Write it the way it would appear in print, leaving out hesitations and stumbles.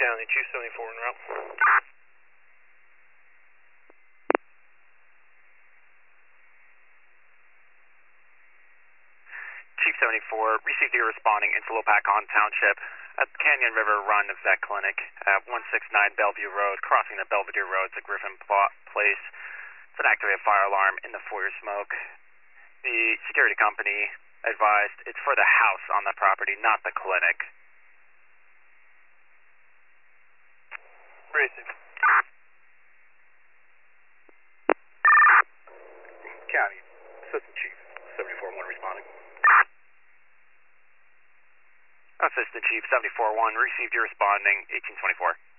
County, Chief 74 en route. Chief 74, received your responding into Lopakon Township at Canyon River Run Vet Clinic at 169 Bellevue Road, crossing the Belvedere Road to Griffin Place. It's an activated fire alarm in the foyer smoke. The security company advised it's for the house on the property, not the clinic. Racing. County, Assistant Chief 74-1 responding. Assistant Chief 74-1, received your responding 1824.